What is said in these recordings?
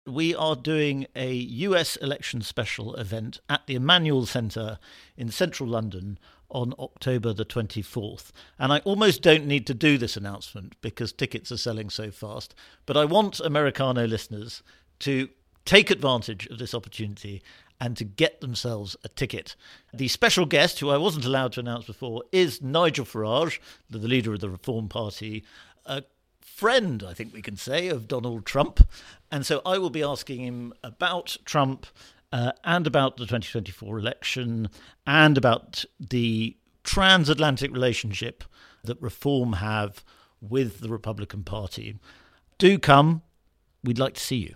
We are doing a US election special event at the Emmanuel Centre in central London on October the 24th. And I almost don't need to do this announcement because tickets are selling so fast. But I want Americano listeners to take advantage of this opportunity and to get themselves a ticket. The special guest, who I wasn't allowed to announce before, is Nigel Farage, the leader of the Reform Party, a friend, I think we can say, of Donald Trump. And so I will be asking him about Trump and about the 2024 election and about the transatlantic relationship that Reform have with the Republican Party. Do come. We'd like to see you.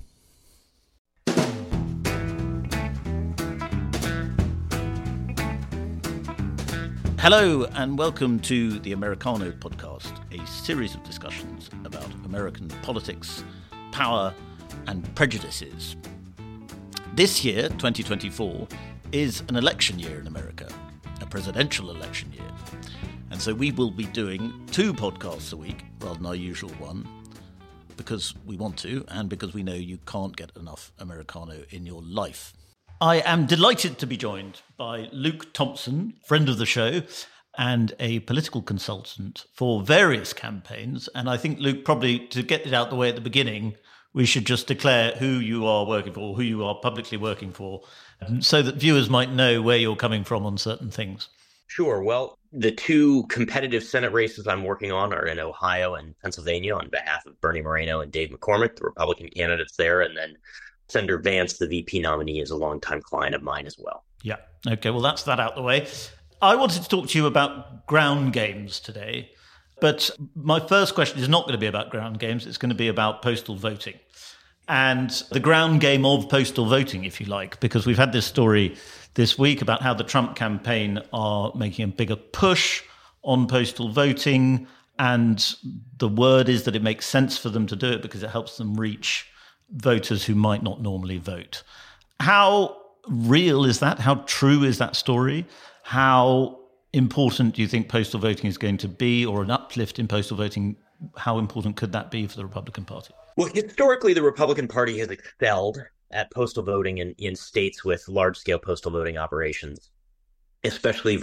Hello and welcome to the Americano podcast, a series of discussions about American politics, power and prejudices. This year, 2024, is an election year in America, a presidential election year. And so we will be doing 2 podcasts a week rather than our usual one, because we want to and because we know you can't get enough Americano in your life. I am delighted to be joined by Luke Thompson, friend of the show, and a political consultant for various campaigns. And I think, Luke, probably to get it out the way at the beginning, we should just declare who you are working for, who you are publicly working for, so that viewers might know where you're coming from on certain things. Sure. Well, the 2 competitive Senate races I'm working on are in Ohio and Pennsylvania on behalf of Bernie Moreno and Dave McCormick, the Republican candidates there, and then Senator Vance, the VP nominee, is a longtime client of mine as well. Yeah. Okay. Well, that's that out the way. I wanted to talk to you about ground games today, but my first question is not going to be about ground games. It's going to be about postal voting and the ground game of postal voting, if you like, because we've had this story this week about how the Trump campaign are making a bigger push on postal voting. And the word is that it makes sense for them to do it because it helps them reach voters who might not normally vote. How real is that? How true is that story? How important do you think postal voting is going to be, or an uplift in postal voting? How important could that be for the Republican Party? Well, historically, the Republican Party has excelled at postal voting in states with large-scale postal voting operations, especially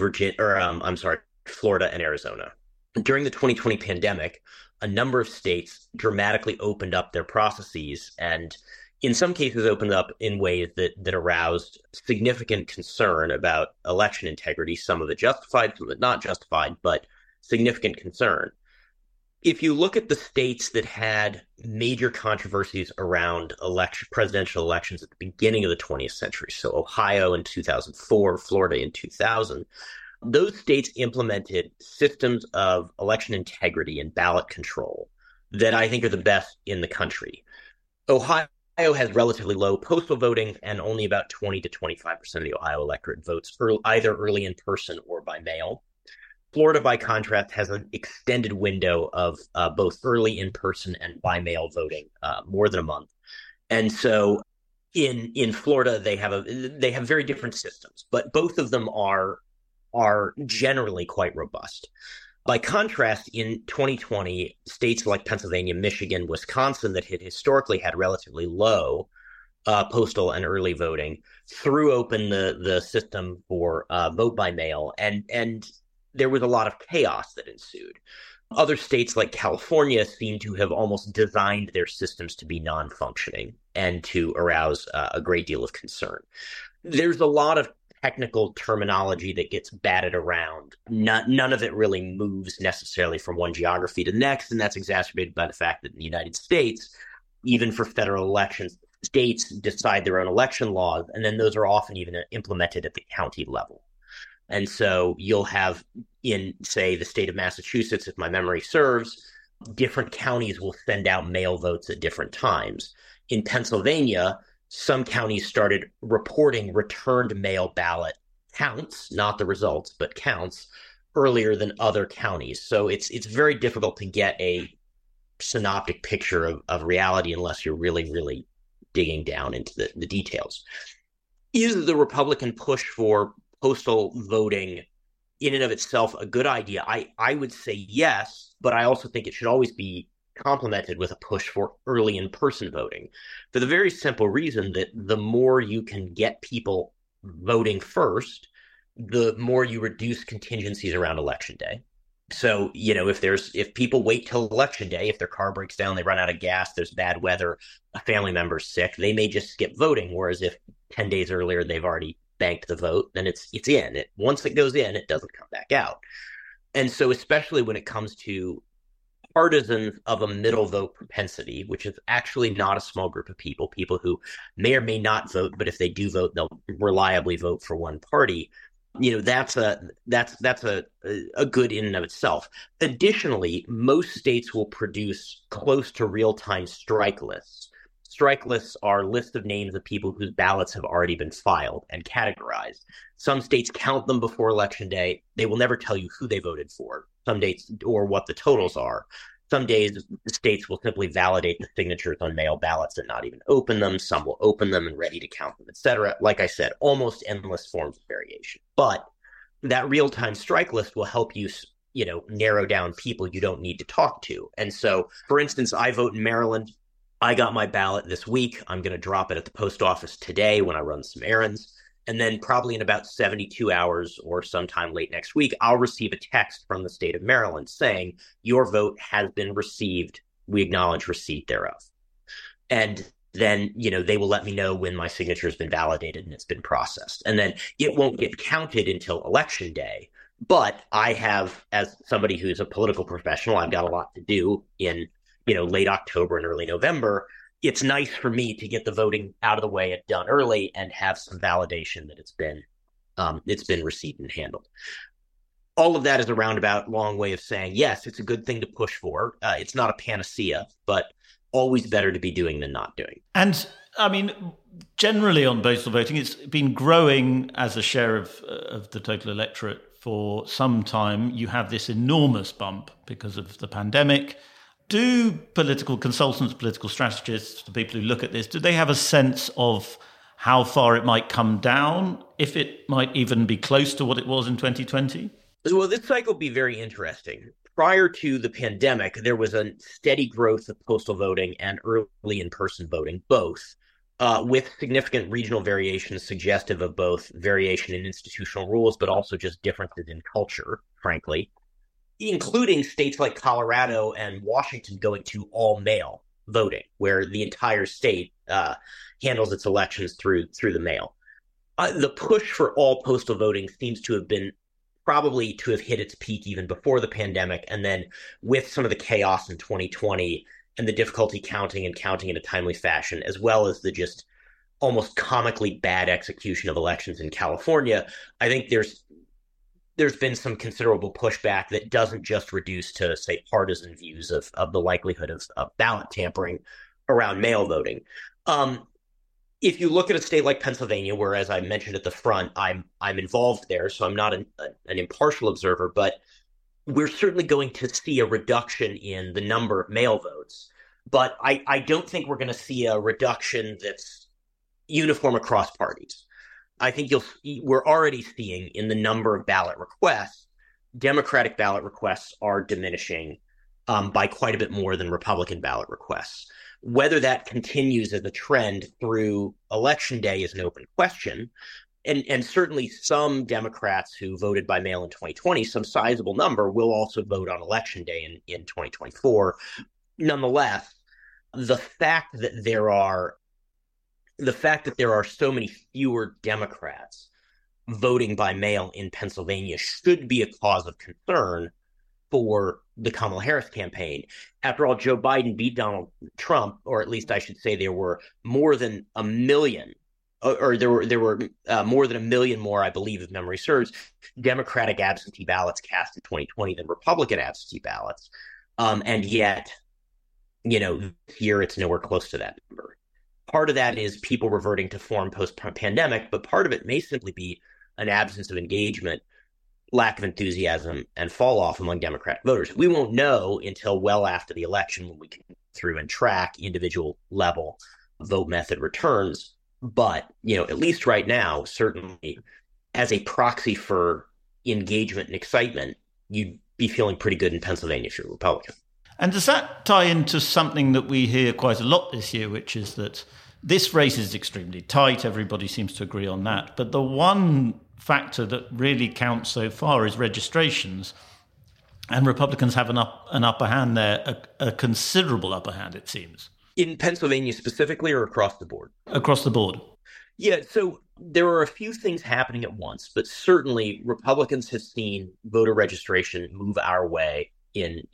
Florida and Arizona. During the 2020 pandemic, a number of states dramatically opened up their processes and in some cases opened up in ways that aroused significant concern about election integrity, some of it justified, some of it not justified, but significant concern. If you look at the states that had major controversies around presidential elections at the beginning of the 20th century, so Ohio in 2004, Florida in 2000, those states implemented systems of election integrity and ballot control that I think are the best in the country. Ohio has relatively low postal voting, and only about 20 to 25% of the Ohio electorate votes either early in person or by mail. Florida, by contrast, has an extended window of both early in person and by mail voting, more than a month. And so in Florida, they have very different systems, but both of them are generally quite robust. By contrast, in 2020, states like Pennsylvania, Michigan, Wisconsin that had historically had relatively low postal and early voting threw open the system for vote by mail, and there was a lot of chaos that ensued. Other states like California seem to have almost designed their systems to be non-functioning and to arouse a great deal of concern. There's a lot of technical terminology that gets batted around. None of it really moves necessarily from one geography to the next, and that's exacerbated by the fact that in the United States, even for federal elections, states decide their own election laws, and then those are often even implemented at the county level. And so you'll have in, say, the state of Massachusetts, if my memory serves, different counties will send out mail votes at different times. In Pennsylvania, some counties started reporting returned mail ballot counts, not the results, but counts, earlier than other counties. So it's very difficult to get a synoptic picture of reality unless you're really, really digging down into the details. Is the Republican push for postal voting in and of itself a good idea? I would say yes, but I also think it should always be complemented with a push for early in-person voting for the very simple reason that the more you can get people voting first, the more you reduce contingencies around election day. So, if people wait till election day, if their car breaks down, they run out of gas, there's bad weather, a family member's sick, they may just skip voting. Whereas if 10 days earlier they've already banked the vote, then it's in. Once it goes in, it doesn't come back out. And so, especially when it comes to partisans of a middle vote propensity, which is actually not a small group of people who may or may not vote, but if they do vote, they'll reliably vote for one party. That's a good in and of itself. Additionally, most states will produce close to real-time strike lists. Strike lists are lists of names of people whose ballots have already been filed and categorized. Some states count them before election day. They will never tell you who they voted for, some dates, or what the totals are. Some days, the states will simply validate the signatures on mail ballots and not even open them. Some will open them and ready to count them, etc. Like I said, almost endless forms of variation. But that real-time strike list will help you, narrow down people you don't need to talk to. And so, for instance, I vote in Maryland. I got my ballot this week. I'm going to drop it at the post office today when I run some errands. And then probably in about 72 hours or sometime late next week, I'll receive a text from the state of Maryland saying, your vote has been received. We acknowledge receipt thereof. And then, they will let me know when my signature has been validated and it's been processed. And then it won't get counted until election day. But I have, as somebody who's a political professional, I've got a lot to do in, late October and early November. It's nice for me to get the voting out of the way and done early and have some validation that it's been received and handled. All of that is a roundabout long way of saying, yes, it's a good thing to push for. It's not a panacea, but always better to be doing than not doing. And I mean, generally on postal voting, it's been growing as a share of the total electorate for some time. You have this enormous bump because of the pandemic. Do political consultants, political strategists, the people who look at this, do they have a sense of how far it might come down, if it might even be close to what it was in 2020? Well, this cycle will be very interesting. Prior to the pandemic, there was a steady growth of postal voting and early in-person voting, both, with significant regional variations suggestive of both variation in institutional rules, but also just differences in culture, frankly, including states like Colorado and Washington going to all-mail voting, where the entire state handles its elections through the mail. The push for all postal voting seems to have been probably to have hit its peak even before the pandemic, and then with some of the chaos in 2020 and the difficulty counting in a timely fashion, as well as the just almost comically bad execution of elections in California, I think there's been some considerable pushback that doesn't just reduce to, say, partisan views of the likelihood of ballot tampering around mail voting. If you look at a state like Pennsylvania, where, as I mentioned at the front, I'm involved there, so I'm not an impartial observer, but we're certainly going to see a reduction in the number of mail votes. But I don't think we're going to see a reduction that's uniform across parties. I think we're already seeing in the number of ballot requests, Democratic ballot requests are diminishing by quite a bit more than Republican ballot requests. Whether that continues as a trend through election day is an open question. And certainly some Democrats who voted by mail in 2020, some sizable number, will also vote on election day in 2024. Nonetheless, the fact that there are so many fewer Democrats voting by mail in Pennsylvania should be a cause of concern for the Kamala Harris campaign. After all, Joe Biden beat Donald Trump, or at least I should say there were more than a million, or there were more than a million more, I believe, if memory serves, Democratic absentee ballots cast in 2020 than Republican absentee ballots. And yet, here it's nowhere close to that number. Part of that is people reverting to form post-pandemic, but part of it may simply be an absence of engagement, lack of enthusiasm, and fall off among Democratic voters. We won't know until well after the election when we can go through and track individual level vote method returns. But, at least right now, certainly as a proxy for engagement and excitement, you'd be feeling pretty good in Pennsylvania if you're a Republican. And does that tie into something that we hear quite a lot this year, which is that this race is extremely tight. Everybody seems to agree on that. But the one factor that really counts so far is registrations. And Republicans have an upper hand there, a considerable upper hand, it seems. In Pennsylvania specifically, or across the board? Across the board. Yeah, so there are a few things happening at once, but certainly Republicans have seen voter registration move our way in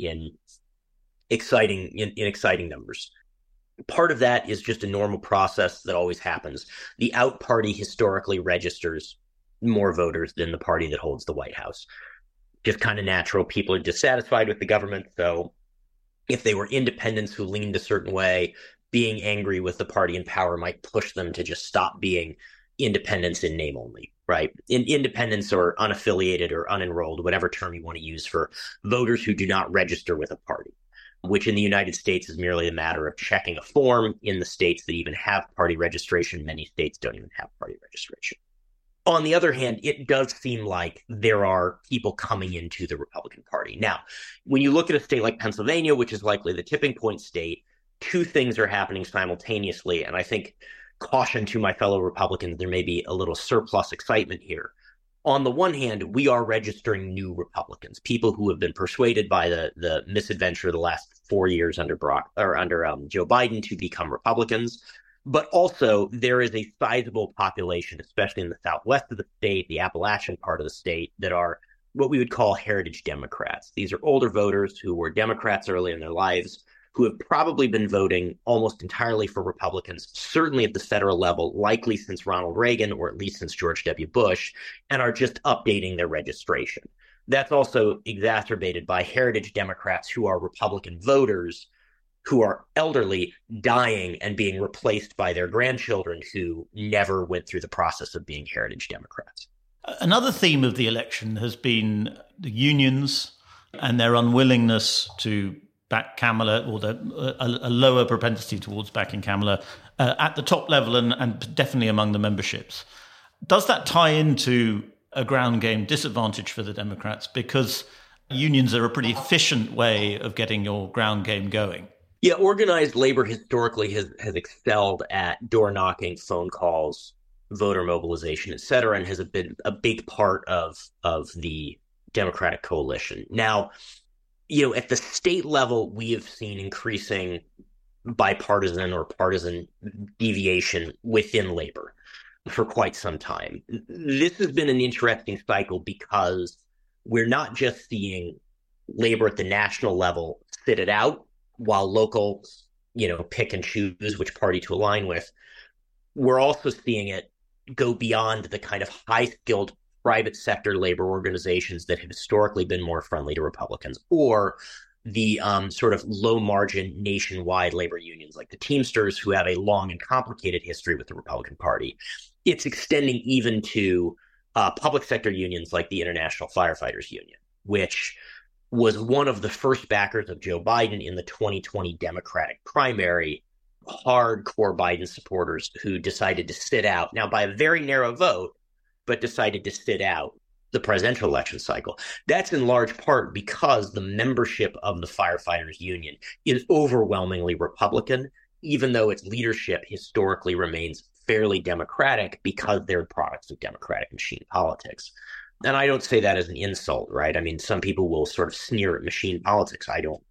exciting numbers. Part of that is just a normal process that always happens. The out party historically registers more voters than the party that holds the White House. Just kind of natural. People are dissatisfied with the government. So if they were independents who leaned a certain way, being angry with the party in power might push them to just stop being independents in name only, right? Independents or unaffiliated or unenrolled, whatever term you want to use for voters who do not register with a party, which in the United States is merely a matter of checking a form. In the states that even have party registration, many states don't even have party registration. On the other hand, it does seem like there are people coming into the Republican Party. Now, when you look at a state like Pennsylvania, which is likely the tipping point state, two things are happening simultaneously. And I think, caution to my fellow Republicans, there may be a little surplus excitement here. On the one hand, we are registering new Republicans, people who have been persuaded by the misadventure of the last 4 years under Joe Biden to become Republicans. But also, there is a sizable population, especially in the southwest of the state, the Appalachian part of the state, that are what we would call heritage Democrats. These are older voters who were Democrats early in their lives, who have probably been voting almost entirely for Republicans, certainly at the federal level, likely since Ronald Reagan, or at least since George W. Bush, and are just updating their registration. That's also exacerbated by heritage Democrats who are Republican voters, who are elderly, dying and being replaced by their grandchildren who never went through the process of being heritage Democrats. Another theme of the election has been the unions and their unwillingness to back Kamala, or a lower propensity towards backing Kamala at the top level and definitely among the memberships. Does that tie into a ground game disadvantage for the Democrats? Because unions are a pretty efficient way of getting your ground game going. Yeah, organized labor historically has excelled at door knocking, phone calls, voter mobilization, et cetera, and has been a big part of the Democratic coalition. Now, at the state level, we have seen increasing bipartisan or partisan deviation within labor for quite some time. This has been an interesting cycle because we're not just seeing labor at the national level sit it out, while locals, pick and choose which party to align with. We're also seeing it go beyond the kind of high-skilled private sector labor organizations that have historically been more friendly to Republicans, or the sort of low-margin nationwide labor unions like the Teamsters, who have a long and complicated history with the Republican Party. It's extending even to public sector unions like the International Firefighters Union, which was one of the first backers of Joe Biden in the 2020 Democratic primary, hardcore Biden supporters who decided to sit out, now by a very narrow vote, but decided to sit out the presidential election cycle. That's in large part because the membership of the Firefighters Union is overwhelmingly Republican, even though its leadership historically remains fairly Democratic because they're products of Democratic machine politics. And I don't say that as an insult, right? I mean, some people will sort of sneer at machine politics. I don't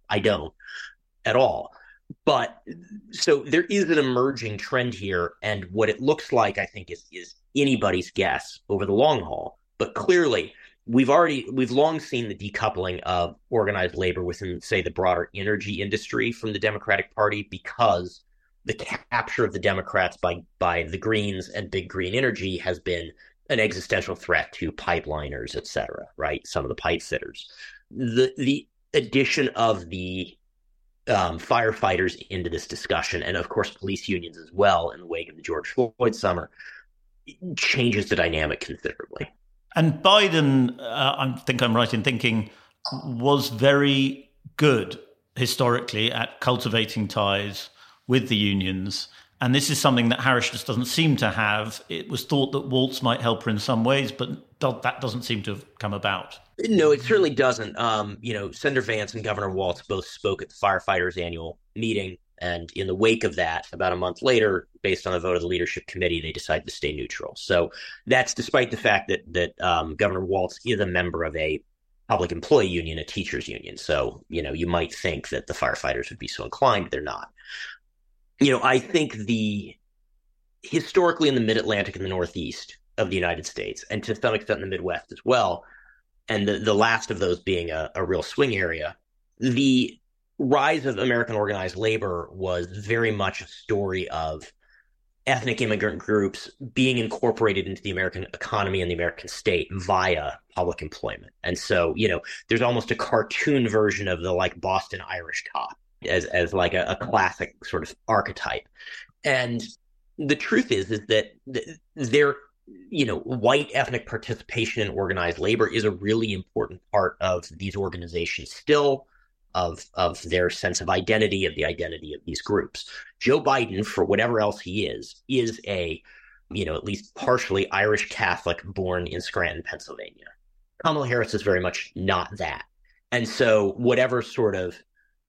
at all. But so there is an emerging trend here. And what it looks like, I think, is anybody's guess over the long haul. But clearly, we've long seen the decoupling of organized labor within, say, the broader energy industry from the Democratic Party, because the capture of the Democrats by the Greens and big green energy has been an existential threat to pipeliners, et cetera, right? Some of the pipe fitters. The addition of the firefighters into this discussion, and of course police unions as well in the wake of the George Floyd summer, changes the dynamic considerably. And Biden, I think I'm right in thinking, was very good historically at cultivating ties with the unions And this is something that Harris just doesn't seem to have. It was thought that Waltz might help her in some ways, but that doesn't seem to have come about. No, it certainly doesn't. Senator Vance and Governor Waltz both spoke at the firefighters' annual meeting. And in the wake of that, about a month later, based on a vote of the leadership committee, they decided to stay neutral. So that's despite the fact that Governor Waltz is a member of a public employee union, a teachers union. So, you might think that the firefighters would be so inclined. They're not. I think historically in the mid-Atlantic and the Northeast of the United States, and to some extent in the Midwest as well, and the last of those being a real swing area, the rise of American organized labor was very much a story of ethnic immigrant groups being incorporated into the American economy and the American state via public employment. And so, there's almost a cartoon version of the Boston Irish cop as like a classic sort of archetype. And the truth is that their white ethnic participation in organized labor is a really important part of these organizations still, of their sense of identity, of the identity of these groups. Joe Biden, for whatever else he is a, at least partially Irish Catholic born in Scranton, Pennsylvania. Kamala Harris is very much not that. And so whatever sort of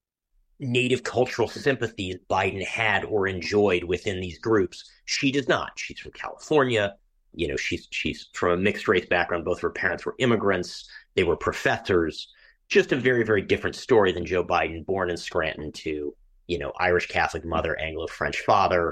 native cultural sympathies Biden had or enjoyed within these groups, she does not. She's from California. She's from a mixed race background. Both of her parents were immigrants. They were professors. Just a very, very different story than Joe Biden, born in Scranton to, Irish Catholic mother, Anglo-French father,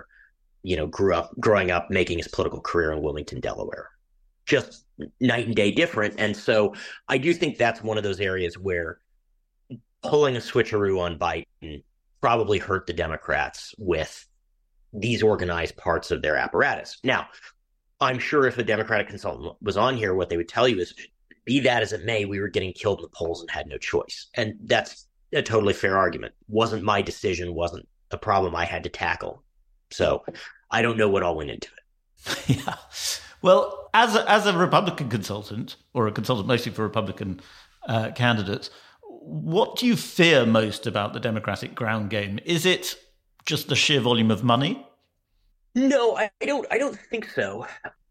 growing up, making his political career in Wilmington, Delaware. Just night and day different. And so I do think that's one of those areas where pulling a switcheroo on Biden probably hurt the Democrats with these organized parts of their apparatus. Now, I'm sure if a Democratic consultant was on here, what they would tell you is, be that as it may, we were getting killed in the polls and had no choice. And that's a totally fair argument. Wasn't my decision, wasn't a problem I had to tackle. So I don't know what all went into it. Yeah. Well, as a Republican consultant, or a consultant mostly for Republican candidates, what do you fear most about the Democratic ground game? Is it just the sheer volume of money? No, I don't think so.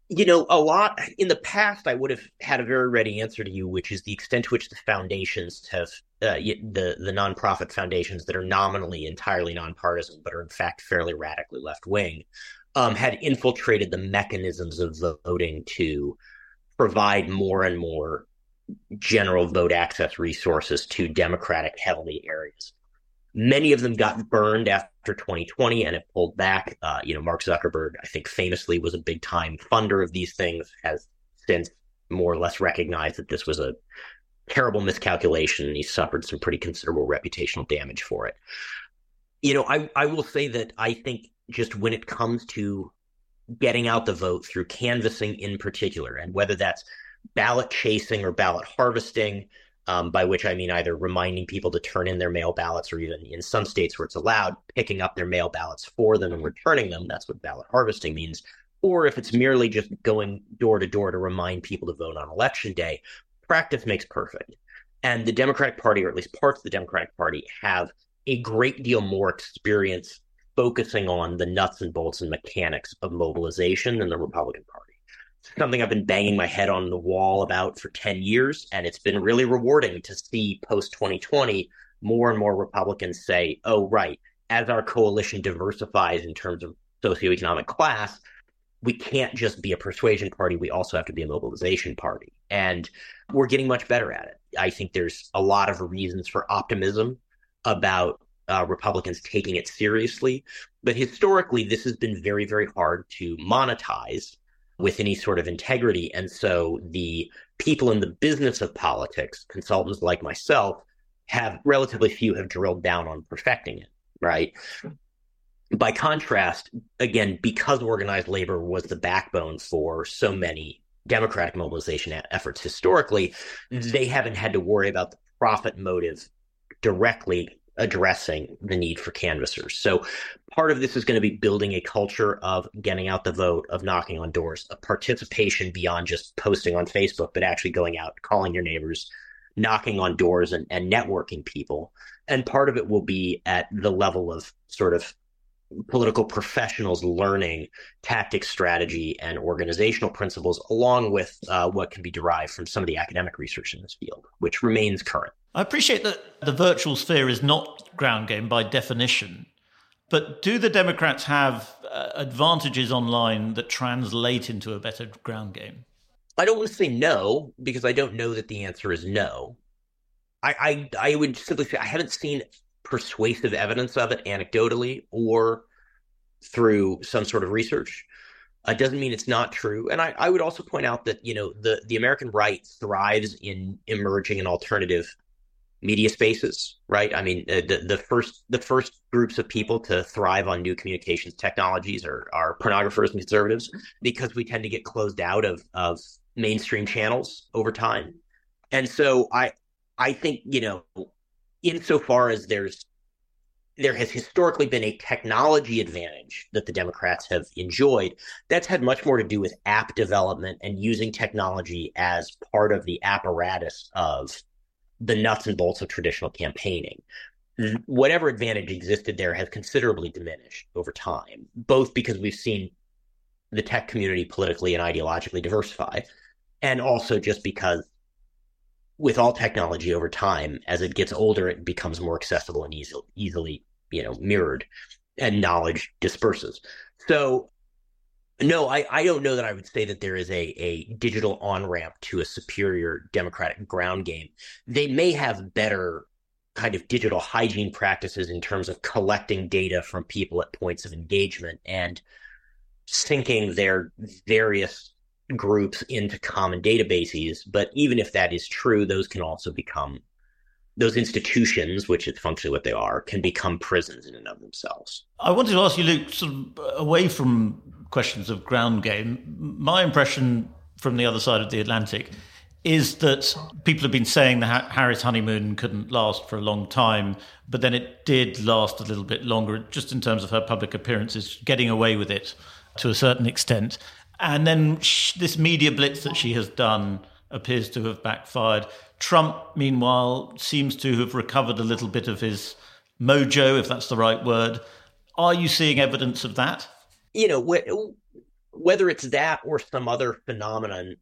A lot in the past, I would have had a very ready answer to you, which is the extent to which the foundations have, the nonprofit foundations that are nominally entirely nonpartisan, but are in fact fairly radically left-wing, had infiltrated the mechanisms of voting to provide more and more general vote access resources to Democratic heavily areas. Many of them got burned after 2020 and have pulled back. Mark Zuckerberg, I think famously was a big time funder of these things, has since more or less recognized that this was a terrible miscalculation, and he suffered some pretty considerable reputational damage for it. I will say that I think just when it comes to getting out the vote through canvassing in particular, and whether that's ballot chasing or ballot harvesting, by which I mean either reminding people to turn in their mail ballots, or even in some states where it's allowed, picking up their mail ballots for them and returning them. That's what ballot harvesting means. Or if it's merely just going door to door to remind people to vote on election day, practice makes perfect. And the Democratic Party, or at least parts of the Democratic Party, have a great deal more experience focusing on the nuts and bolts and mechanics of mobilization than the Republican Party. Something I've been banging my head on the wall about for 10 years, and it's been really rewarding to see post-2020 more and more Republicans say, oh, right, as our coalition diversifies in terms of socioeconomic class, we can't just be a persuasion party, we also have to be a mobilization party. And we're getting much better at it. I think there's a lot of reasons for optimism about Republicans taking it seriously, but historically this has been very, very hard to monetize with any sort of integrity. And so the people in the business of politics, consultants like myself, have relatively few have drilled down on perfecting it, right? By contrast, again, because organized labor was the backbone for so many Democratic mobilization efforts historically, they haven't had to worry about the profit motive directly addressing the need for canvassers. So part of this is going to be building a culture of getting out the vote, of knocking on doors, of participation beyond just posting on Facebook, but actually going out, calling your neighbors, knocking on doors and networking people. And part of it will be at the level of sort of political professionals learning tactics, strategy, and organizational principles, along with what can be derived from some of the academic research in this field, which remains current. I appreciate that the virtual sphere is not ground game by definition, but do the Democrats have advantages online that translate into a better ground game? I don't want to say no, because I don't know that the answer is no. I would simply say I haven't seen persuasive evidence of it anecdotally or through some sort of research. It doesn't mean it's not true. And I would also point out that, the American right thrives in emerging and alternative media spaces, right? I mean, the first groups of people to thrive on new communications technologies are pornographers and conservatives, because we tend to get closed out of mainstream channels over time. And so I think, insofar as there has historically been a technology advantage that the Democrats have enjoyed, that's had much more to do with app development and using technology as part of the apparatus of the nuts and bolts of traditional campaigning. Whatever advantage existed there has considerably diminished over time, both because we've seen the tech community politically and ideologically diversify, and also just because with all technology over time, as it gets older, it becomes more accessible and easily mirrored, and knowledge disperses. So no, I don't know that I would say that there is a digital on-ramp to a superior Democratic ground game. They may have better kind of digital hygiene practices in terms of collecting data from people at points of engagement and syncing their various groups into common databases. But even if that is true, those can also become, those institutions, which is functionally what they are, can become prisons in and of themselves. I wanted to ask you, Luke, sort of away from questions of ground game, my impression from the other side of the Atlantic is that people have been saying the Harris honeymoon couldn't last for a long time, but then it did last a little bit longer, just in terms of her public appearances, getting away with it to a certain extent. And then this media blitz that she has done appears to have backfired. Trump, meanwhile, seems to have recovered a little bit of his mojo, if that's the right word. Are you seeing evidence of that? Whether it's that or some other phenomenon,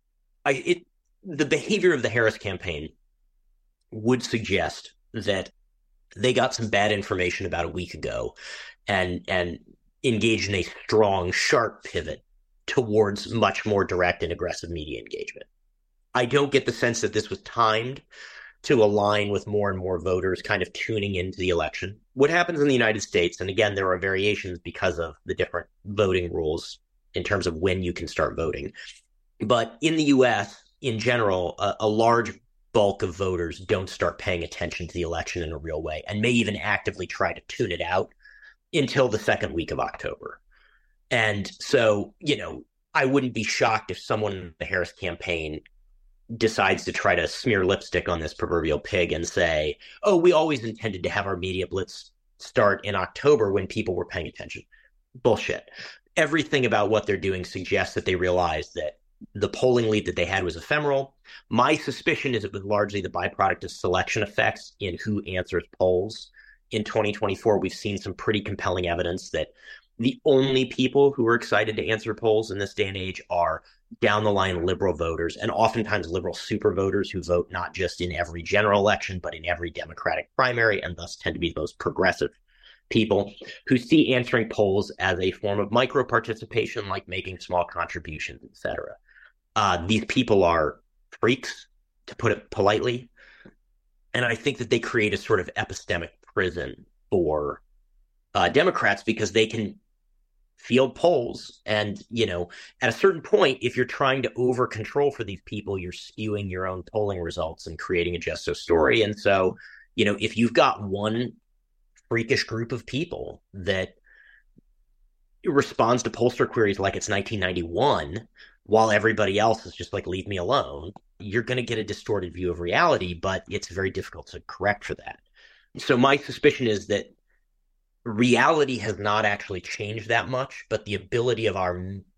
the behavior of the Harris campaign would suggest that they got some bad information about a week ago and engaged in a strong, sharp pivot towards much more direct and aggressive media engagement. I don't get the sense that this was timed to align with more and more voters kind of tuning into the election. What happens in the United States, and again, there are variations because of the different voting rules in terms of when you can start voting. But in the US, in general, a large bulk of voters don't start paying attention to the election in a real way and may even actively try to tune it out until the second week of October. And so, I wouldn't be shocked if someone in the Harris campaign decides to try to smear lipstick on this proverbial pig and say, oh, we always intended to have our media blitz start in October when people were paying attention. Bullshit. Everything about what they're doing suggests that they realized that the polling lead that they had was ephemeral. My suspicion is it was largely the byproduct of selection effects in who answers polls. In 2024, we've seen some pretty compelling evidence that the only people who are excited to answer polls in this day and age are down the line liberal voters, and oftentimes liberal super voters who vote not just in every general election, but in every Democratic primary, and thus tend to be the most progressive people who see answering polls as a form of micro participation, like making small contributions, etc. These people are freaks, to put it politely. And I think that they create a sort of epistemic prison for Democrats because they can field polls. And, at a certain point, if you're trying to over control for these people, you're skewing your own polling results and creating a just so story. And so, if you've got one freakish group of people that responds to pollster queries like it's 1991, while everybody else is just like, leave me alone, you're going to get a distorted view of reality, but it's very difficult to correct for that. So my suspicion is that reality has not actually changed that much, but the ability of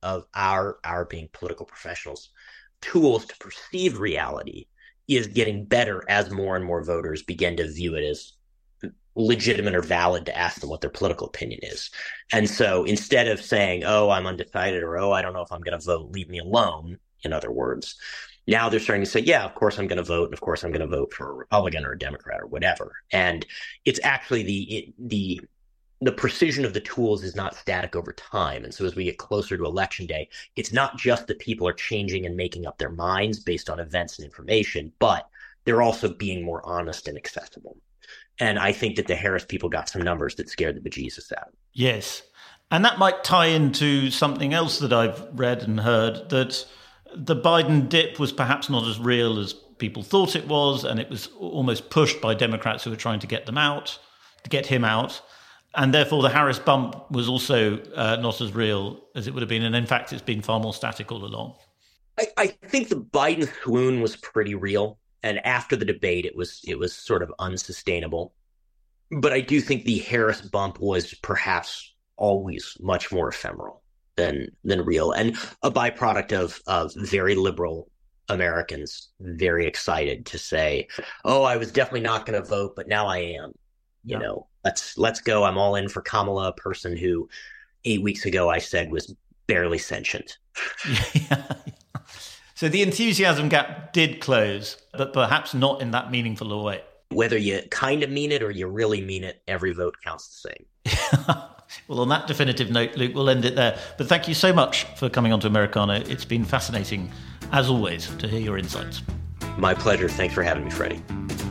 our being political professionals, tools to perceive reality is getting better as more and more voters begin to view it as legitimate or valid to ask them what their political opinion is. And so instead of saying, oh, I'm undecided, or, oh, I don't know if I'm going to vote, leave me alone, in other words, now they're starting to say, yeah, of course I'm going to vote. And of course I'm going to vote for a Republican or a Democrat or whatever. And it's actually the precision of the tools is not static over time. And so as we get closer to election day, it's not just that people are changing and making up their minds based on events and information, but they're also being more honest and accessible. And I think that the Harris people got some numbers that scared the bejesus out of them. Yes. And that might tie into something else that I've read and heard, that the Biden dip was perhaps not as real as people thought it was, and it was almost pushed by Democrats who were trying to get him out. And therefore, the Harris bump was also not as real as it would have been. And in fact, it's been far more static all along. I think the Biden swoon was pretty real. And after the debate, it was sort of unsustainable. But I do think the Harris bump was perhaps always much more ephemeral than real, and a byproduct of very liberal Americans very excited to say, oh, I was definitely not going to vote, but now I am. You know, let's go. I'm all in for Kamala, a person who 8 weeks ago I said was barely sentient. Yeah. So the enthusiasm gap did close, but perhaps not in that meaningful a way. Whether you kind of mean it or you really mean it, every vote counts the same. Well, on that definitive note, Luke, we'll end it there. But thank you so much for coming on to Americano. It's been fascinating, as always, to hear your insights. My pleasure. Thanks for having me, Freddie.